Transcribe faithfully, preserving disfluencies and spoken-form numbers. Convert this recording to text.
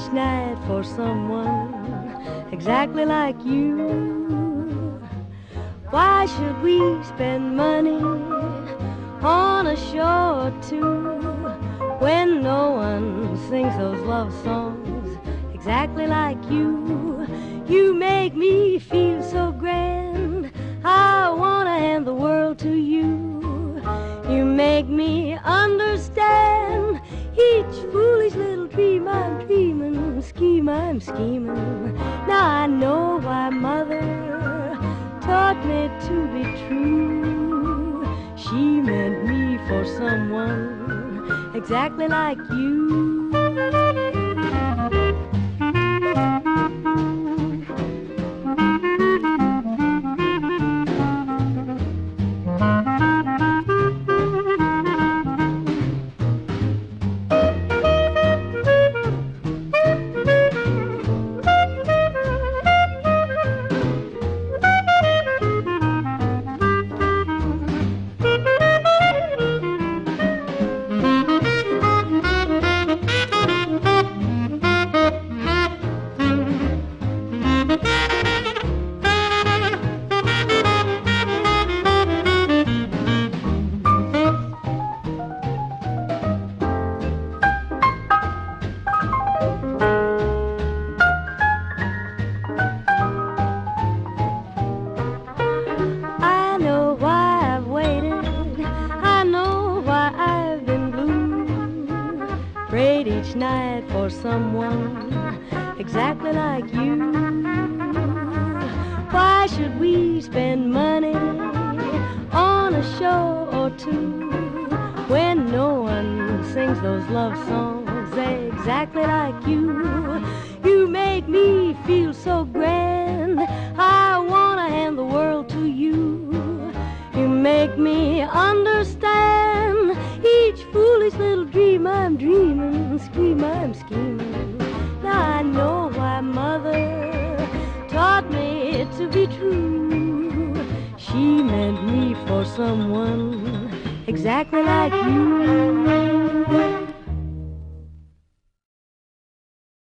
each night for someone exactly like you. Why should we spend money on a show or two when no one sings those love songs exactly like you? You make me feel so grand, I wanna hand the world to you. You make me understand each foolish little dream I'm dreaming, scheme I'm scheming. Now I know why Mother taught me to be true. She meant me for someone exactly like you. Prayed each night for someone exactly like you. Why should we spend money on a show or two when no one sings those love songs exactly like you? You make me feel so grand, I wanna hand the world to you. You make me understand each foolish little dream I'm dreaming, scheme I'm scheming. Now I know why Mother taught me to be true. She meant me for someone exactly like you.